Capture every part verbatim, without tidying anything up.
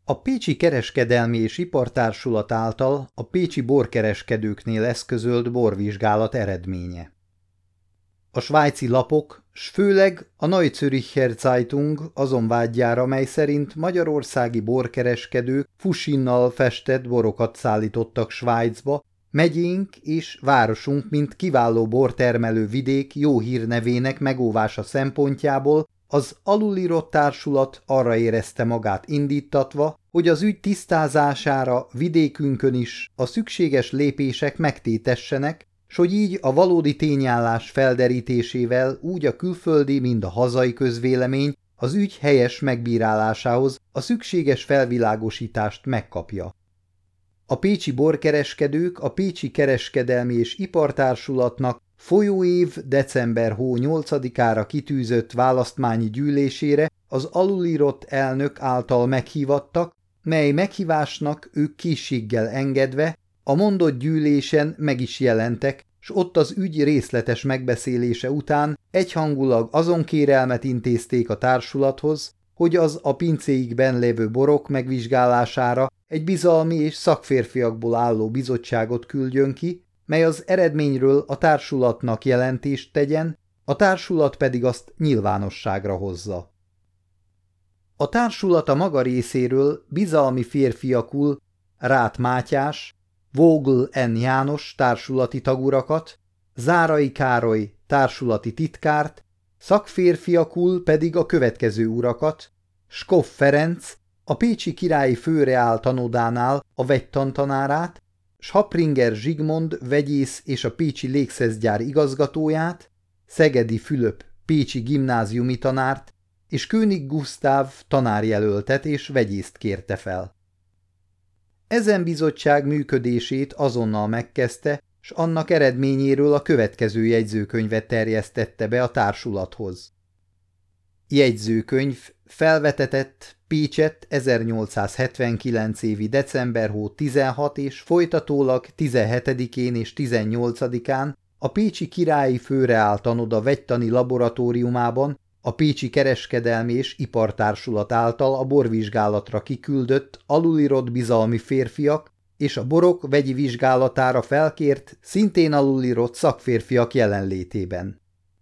A Pécsi Kereskedelmi és Ipartársulat által a pécsi borkereskedőknél eszközölt borvizsgálat eredménye. A svájci lapok, s főleg a Neue Zürcher Zeitung azon vágyjára, mely szerint magyarországi borkereskedők fusinnal festett borokat szállítottak Svájcba, megyénk és városunk, mint kiváló bortermelő vidék jó hírnevének megóvása szempontjából az alulírott társulat arra érezte magát indítatva, hogy az ügy tisztázására vidékünkön is a szükséges lépések megtétessenek, s hogy így a valódi tényállás felderítésével úgy a külföldi, mind a hazai közvélemény az ügy helyes megbírálásához a szükséges felvilágosítást megkapja. A pécsi borkereskedők a Pécsi Kereskedelmi és Ipartársulatnak folyóév december hó nyolcadikára kitűzött választmányi gyűlésére az alulírott elnök által meghívattak, mely meghívásnak ők készséggel engedve a mondott gyűlésen meg is jelentek, s ott az ügy részletes megbeszélése után egyhangulag azon kérelmet intézték a társulathoz, hogy az a pincéikben lévő borok megvizsgálására egy bizalmi és szakférfiakból álló bizottságot küldjön ki, mely az eredményről a társulatnak jelentést tegyen, a társulat pedig azt nyilvánosságra hozza. A társulat a maga részéről bizalmi férfiakul Ráth Mátyás, Vogl N. János társulati tagurakat, Zárai Károly társulati titkárt, szakférfiakul pedig a következő urakat: Skoff Ferenc, a Pécsi Királyi Főreál tanodánál a vegytantanárát, Schapringer Zsigmond vegyész és a pécsi légszeszgyár igazgatóját, Szegedi Fülöp pécsi gimnáziumi tanárt és König Gusztáv tanárjelöltet és vegyészt kérte fel. Ezen bizottság működését azonnal megkezdte, s annak eredményéről a következő jegyzőkönyvet terjesztette be a társulathoz. Jegyzőkönyv felvetetett Pécset ezernyolcszázhetvenkilenc évi december hó tizenhat és folytatólag tizenhetedikén és tizennyolcadikán a Pécsi Királyi Főreál tanoda vegytani laboratóriumában a Pécsi Kereskedelmi és Ipartársulat által a borvizsgálatra kiküldött alulírott bizalmi férfiak és a borok vegyi vizsgálatára felkért, szintén alulírott szakférfiak jelenlétében.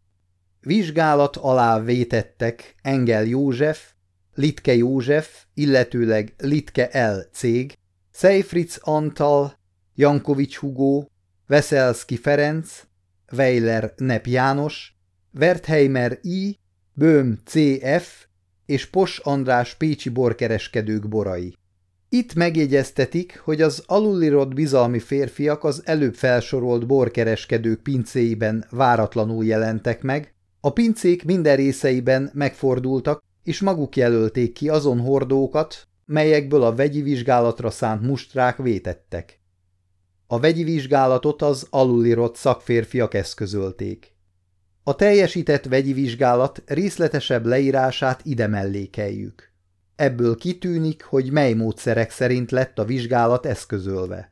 Vizsgálat alá vétettek Engel József, Littke József, illetőleg Littke L. cég, Seyfried Antal, Jankovics Hugo, Veszelszky Ferenc, Weiler Nep János, Wertheimer I., Böhm C F. és Pos András pécsi borkereskedők borai. Itt megjegyeztetik, hogy az alulírott bizalmi férfiak az előbb felsorolt borkereskedők pincéiben váratlanul jelentek meg, a pincék minden részeiben megfordultak, és maguk jelölték ki azon hordókat, melyekből a vegyi vizsgálatra szánt mustrák vétettek. A vegyi vizsgálatot az alulírott szakférfiak eszközölték. A teljesített vegyi vizsgálat részletesebb leírását ide mellékeljük. Ebből kitűnik, hogy mely módszerek szerint lett a vizsgálat eszközölve.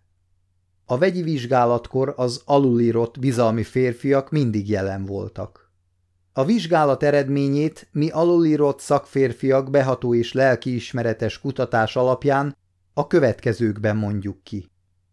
A vegyi vizsgálatkor az alulírott bizalmi férfiak mindig jelen voltak. A vizsgálat eredményét mi alulírott szakférfiak beható és lelkiismeretes kutatás alapján a következőkben mondjuk ki.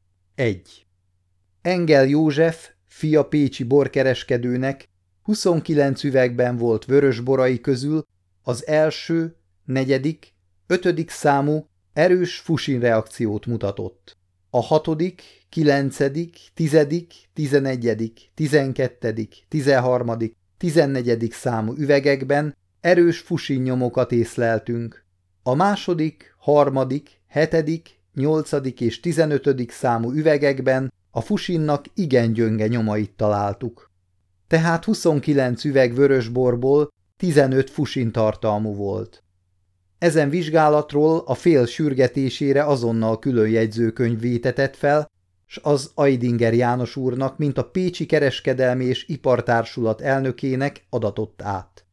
egy. Engel József, fia pécsi borkereskedőnek huszonkilenc üvegben volt vörös borai közül az első, negyedik, ötödik számú erős Fusin reakciót mutatott. A hatodik, kilencedik, tizedik, tizenegyedik, tizenkettedik, tizenharmadik, tizennegyedik számú üvegekben erős Fusin nyomokat észleltünk. A második, harmadik, hetedik, nyolcadik és tizenötödik számú üvegekben a Fusinnak igen gyönge nyomait találtuk. Tehát huszonkilenc üveg vörösborból tizenöt Fusin tartalmú volt. Ezen vizsgálatról a fél sürgetésére azonnal külön jegyzőkönyv vétetett fel, s az Aidinger János úrnak, mint a Pécsi Kereskedelmi és Ipartársulat elnökének adatott át.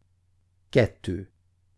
kettő.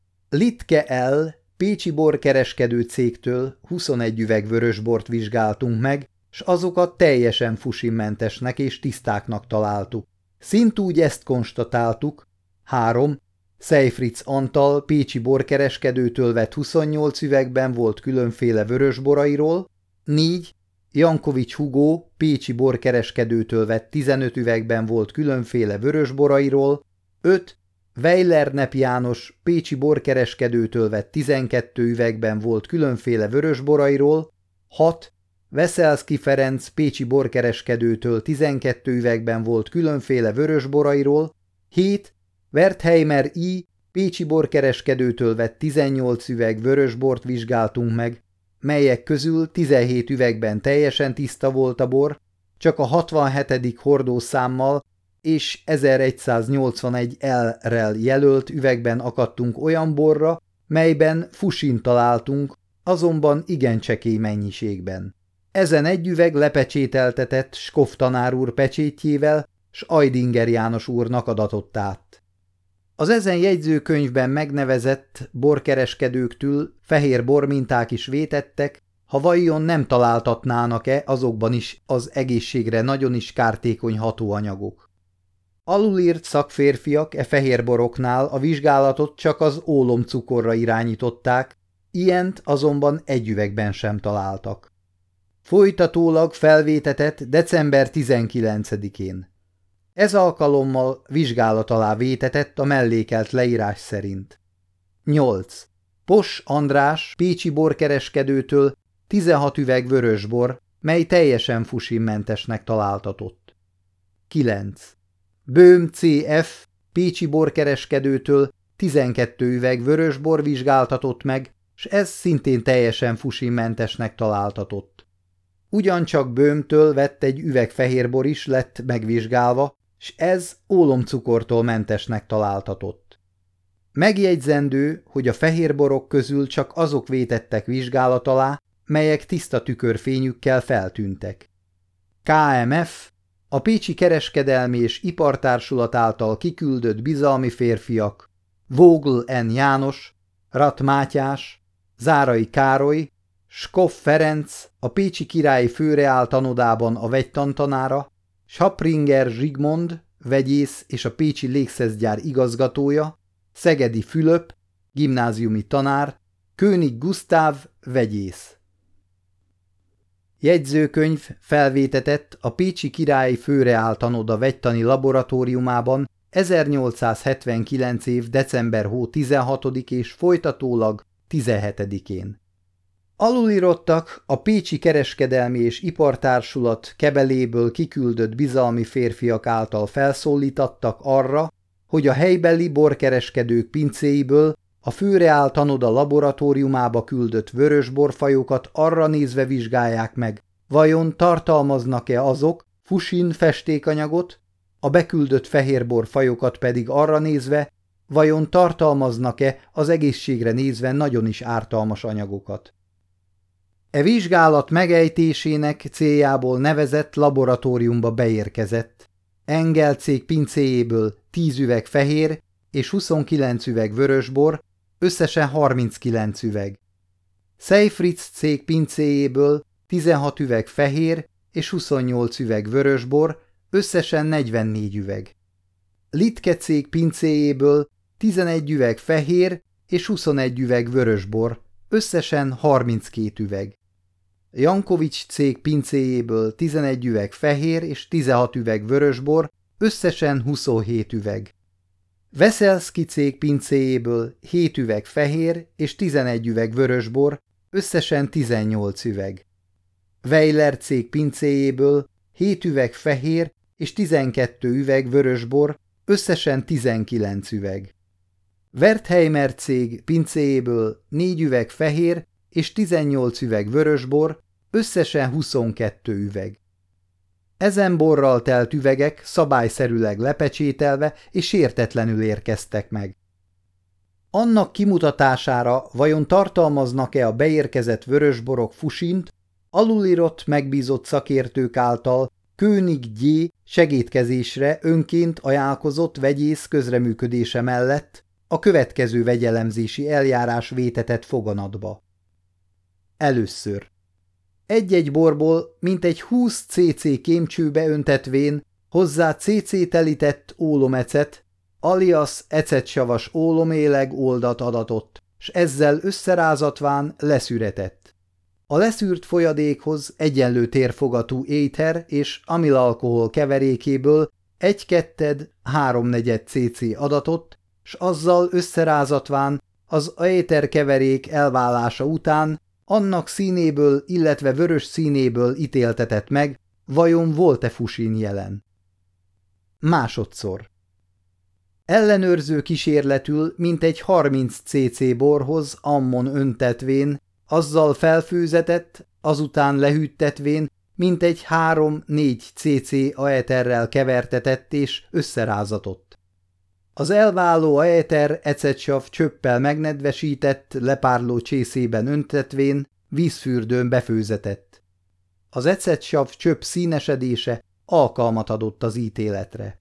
Littke L. pécsi borkereskedő cégtől huszonegy üveg vörösbort vizsgáltunk meg, s azokat teljesen fusinmentesnek és tisztáknak találtuk. Szintúgy ezt konstatáltuk. három. Seyfried Antal pécsi borkereskedőtől vett huszonnyolc üvegben volt különféle vörösborairól, négy. Jankovics Hugo pécsi borkereskedőtől vett tizenöt üvegben volt különféle vörösborairól, öt. Weiler-Nepp János pécsi borkereskedőtől vett tizenkét üvegben volt különféle vörösborairól, hat. Veszelszky Ferenc pécsi borkereskedőtől tizenkét üvegben volt különféle vörösborairól, hét. Wertheimer I. pécsi borkereskedőtől vett tizennyolc üveg vörösbort vizsgáltunk meg, melyek közül tizenhét üvegben teljesen tiszta volt a bor, csak a hatvanhetedik hordószámmal és ezeregyszáznyolcvanegy L-rel jelölt üvegben akadtunk olyan borra, melyben fusint találtunk, azonban igen csekély mennyiségben. Ezen egy üveg lepecsételtetett Skoff tanár úr pecsétjével, s Ajdinger János úrnak adatott át. Az ezen jegyzőkönyvben megnevezett borkereskedőktől fehér borminták is vétettek, ha vajon nem találtatnának-e azokban is az egészségre nagyon is kártékony hatóanyagok. Alulírt szakférfiak e fehérboroknál a vizsgálatot csak az ólomcukorra irányították, ilyent azonban egy üvegben sem találtak. Folytatólag felvétetett december tizenkilencedikén. Ez alkalommal vizsgálat alá vétetett a mellékelt leírás szerint. nyolc. Pos András pécsi borkereskedőtől tizenhat üveg vörösbor, mely teljesen fusinmentesnek találtatott. kilenc. Böhm C F pécsi borkereskedőtől tizenkét üveg vörösbor vizsgáltatott meg, s ez szintén teljesen fusinmentesnek találtatott. Ugyancsak Böhmtől vett egy üveg fehérbor is lett megvizsgálva, s ez ólomcukortól mentesnek találtatott. Megjegyzendő, hogy a fehérborok közül csak azok vétettek vizsgálat alá, melyek tiszta tükörfényükkel feltűntek. K M F, a Pécsi Kereskedelmi és Ipartársulat által kiküldött bizalmi férfiak, Vogl N. János, Rath Mátyás, Zárai Károly, Skoff Ferenc, a Pécsi Királyi Főreál tanodában a vegytantanára, Schapringer Zsigmond, vegyész és a Pécsi Légszeszgyár igazgatója, Szegedi Fülöp, gimnáziumi tanár, König Gusztáv, vegyész. Jegyzőkönyv felvétetett a Pécsi Királyi Főreál tanoda vegytani laboratóriumában ezernyolcszázhetvenkilenc év december hó tizenhatodika és folytatólag tizenhetedikén. Alulírottak a Pécsi Kereskedelmi és Ipartársulat kebeléből kiküldött bizalmi férfiak által felszólítottak arra, hogy a helybeli borkereskedők pincéiből a Főreál tanoda laboratóriumába küldött vörösborfajokat arra nézve vizsgálják meg, vajon tartalmaznak-e azok fusin festékanyagot, a beküldött fehérbor fajokat pedig arra nézve, vajon tartalmaznak-e az egészségre nézve nagyon is ártalmas anyagokat. E vizsgálat megejtésének céljából nevezett laboratóriumba beérkezett. Engel cég pincéjéből tíz üveg fehér és huszonkilenc üveg vörösbor, összesen harminckilenc üveg. Seyfried cég pincéjéből tizenhat üveg fehér és huszonnyolc üveg vörösbor, összesen negyvennégy üveg. Littke cég pincéjéből tizenegy üveg fehér és huszonegy üveg vörösbor, összesen harminckét üveg. Jankovics cég pincéjéből tizenegy üveg fehér és tizenhat üveg vörösbor, összesen huszonhét üveg. Veszelszky cég pincéjéből hét üveg fehér és tizenegy üveg vörösbor, összesen tizennyolc üveg. Weiler cég pincéjéből hét üveg fehér és tizenkét üveg vörösbor, összesen tizenkilenc üveg. Wertheimer cég pincéjéből négy üveg fehér és tizennyolc üveg vörösbor, összesen huszonkettő üveg. Ezen borral telt üvegek szabályszerűleg lepecsételve és sértetlenül érkeztek meg. Annak kimutatására, vajon tartalmaznak-e a beérkezett vörösborok fusint, alulírott megbízott szakértők által König G. segédkezésre önként ajánlkozott vegyész közreműködése mellett a következő vegyelemzési eljárás vétetett foganatba. Először. Egy-egy borból mintegy húsz cc kémcsőbe öntetvén hozzá cc telített ólomecet, alias ecetsavas óloméleg oldat adatott, s ezzel összerázatván leszüretett. A leszűrt folyadékhoz egyenlő térfogatú éter és amilalkohol keverékéből egy-ketted háromnegyed cc adatott, s azzal összerázatván az éter keverék elválása után annak színéből, illetve vörös színéből ítéltetett meg, vajon volt-e fusin jelen. Másodszor. Ellenőrző kísérletül mintegy harminc cc borhoz ammon öntetvén, azzal felfőzetett, azután lehűttetvén, mintegy három-négy cc aeterrel kevertetett és összerázatott. Az elváló aeter ecetsav csöppel megnedvesített, lepárló csészében öntetvén, vízfürdőn befőzetett. Az ecetsav csöpp színesedése alkalmat adott az ítéletre.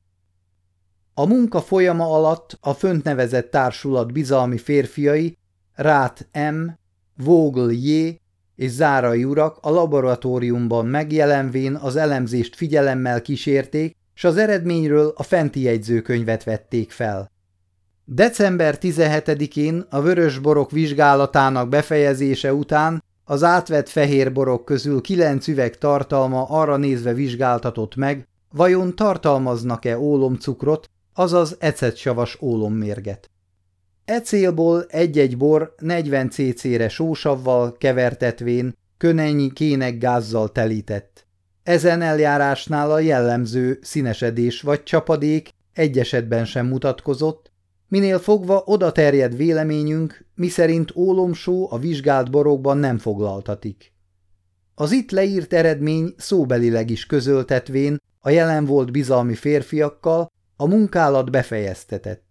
A munka folyama alatt a fönt nevezett társulat bizalmi férfiai, Ráth M., Vogel J. és Zárai urak a laboratóriumban megjelenvén az elemzést figyelemmel kísérték, s az eredményről a fenti jegyzőkönyvet vették fel. december tizenhetedikén a vörösborok vizsgálatának befejezése után az átvett fehér borok közül kilenc üveg tartalma arra nézve vizsgáltatott meg, vajon tartalmaznak-e ólomcukrot, azaz ecetsavas ólommérget. E célból egy-egy bor negyven cc-re sósavval kevertetvén könennyi kénekgázzal telített. Ezen eljárásnál a jellemző színesedés vagy csapadék egy esetben sem mutatkozott, minél fogva oda terjed véleményünk, miszerint ólomsó a vizsgált borokban nem foglaltatik. Az itt leírt eredmény szóbelileg is közöltetvén a jelen volt bizalmi férfiakkal a munkálat befejeztetett.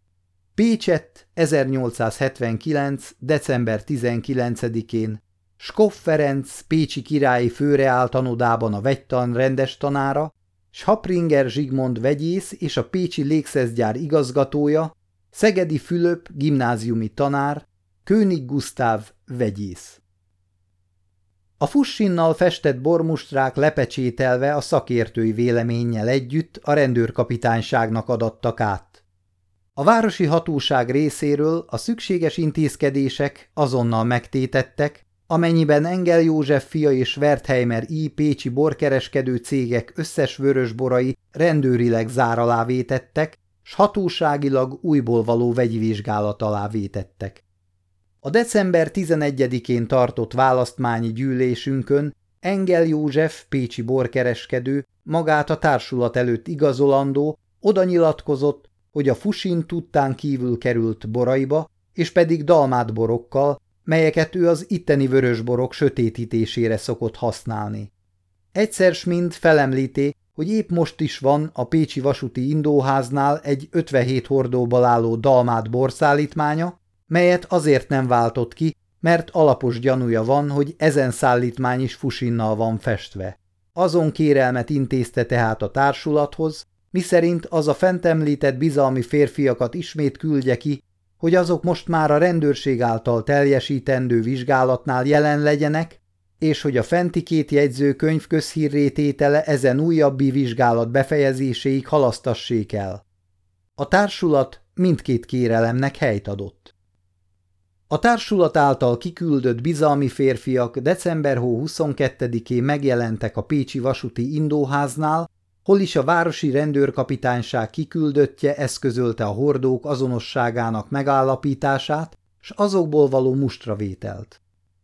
Pécsett, ezernyolcszázhetvenkilenc. december tizenkilencedikén Skoff Ferenc pécsi királyi főreáltanodában a vegytan rendes tanára, Schapringer Zsigmond vegyész és a pécsi légszeszgyár igazgatója, Szegedi Fülöp gimnáziumi tanár, König Gusztáv vegyész. A fussinnal festett bormustrák lepecsételve a szakértői véleménnyel együtt a rendőrkapitányságnak adattak át. A városi hatóság részéről a szükséges intézkedések azonnal megtétettek, amennyiben Engel József fia és Wertheimer I. pécsi borkereskedő cégek összes vörösborai rendőrileg zár alá vétettek, s hatóságilag újból való vegyi vizsgálat alá vétettek. A december tizenegyedikén tartott választmányi gyűlésünkön Engel József pécsi borkereskedő magát a társulat előtt igazolandó oda nyilatkozott, hogy a fusin tudtán kívül került boraiba, és pedig dalmát borokkal, melyeket ő az itteni vörösborok sötétítésére szokott használni. Egyszer s mind felemlíté, hogy épp most is van a pécsi vasúti indóháznál egy ötvenhét hordóból álló dalmát borszállítmánya, melyet azért nem váltott ki, mert alapos gyanúja van, hogy ezen szállítmány is fusinnal van festve. Azon kérelmet intézte tehát a társulathoz, miszerint az a fent említett bizalmi férfiakat ismét küldje ki, hogy azok most már a rendőrség által teljesítendő vizsgálatnál jelen legyenek, és hogy a fenti két jegyzőkönyv közhírré tétele ezen újabbi vizsgálat befejezéséig halasztassék el. A társulat mindkét kérelemnek helyt adott. A társulat által kiküldött bizalmi férfiak december huszonkettedikén megjelentek a pécsi vasúti indóháznál, hol is a városi rendőrkapitányság kiküldöttje eszközölte a hordók azonosságának megállapítását, s azokból való mustravételt.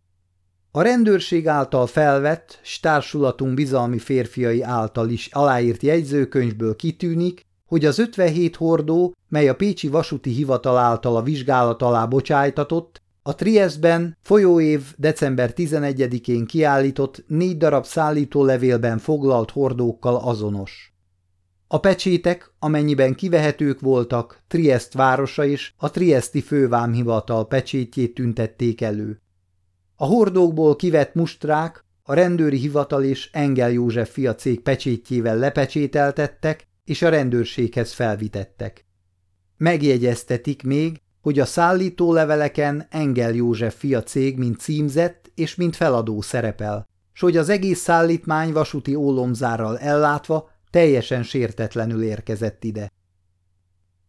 A rendőrség által felvett, s társulatunk bizalmi férfiai által is aláírt jegyzőkönyvből kitűnik, hogy az ötvenhét hordó, mely a pécsi vasúti hivatal által a vizsgálat alá bocsájtatott, a Triesztben folyóév december tizenegyedikén kiállított négy darab szállítólevélben foglalt hordókkal azonos. A pecsétek, amennyiben kivehetők voltak, Trieszt városa és a trieszti fővámhivatal pecsétjét tüntették elő. A hordókból kivett mustrák a rendőri hivatal és Engel József fia cég pecsétjével lepecsételtettek és a rendőrséghez felvitettek. Megjegyeztetik még, hogy a szállítóleveleken Engel József fia cég mint címzett és mint feladó szerepel, s hogy az egész szállítmány vasúti ólomzárral ellátva teljesen sértetlenül érkezett ide.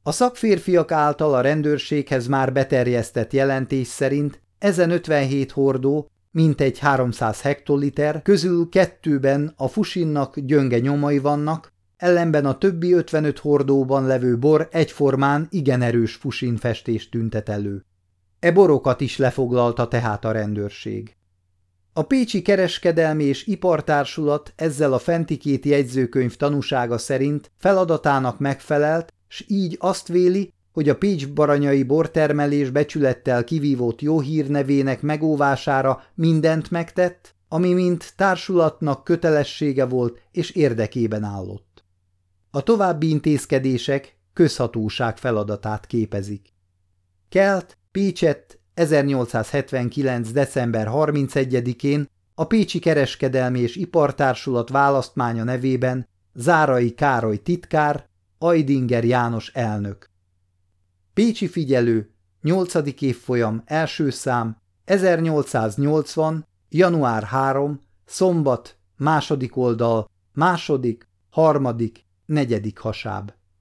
A szakférfiak által a rendőrséghez már beterjesztett jelentés szerint ezen ötvenhét hordó, mintegy háromszáz hektoliter, közül kettőben a Fusinnak gyönge nyomai vannak, ellenben a többi ötvenöt hordóban levő bor egyformán igen erős Fusin festést tüntet elő. E borokat is lefoglalta tehát a rendőrség. A Pécsi Kereskedelmi és Ipartársulat ezzel a fenti két jegyzőkönyv tanúsága szerint feladatának megfelelt, s így azt véli, hogy a pécs-baranyai bortermelés becsülettel kivívott jó hírnevének megóvására mindent megtett, ami mint társulatnak kötelessége volt és érdekében állott. A további intézkedések közhatóság feladatát képezik. Kelt, Pécsett, ezernyolcszázhetvenkilenc. december harmincegyedikén a Pécsi Kereskedelmi és Ipartársulat választmánya nevében Zárai Károly titkár, Ajdinger János elnök. Pécsi figyelő, nyolcadik évfolyam, első szám, ezernyolcszáznyolcvan. január harmadika, szombat, második oldal, második, harmadik, negyedik hasáb.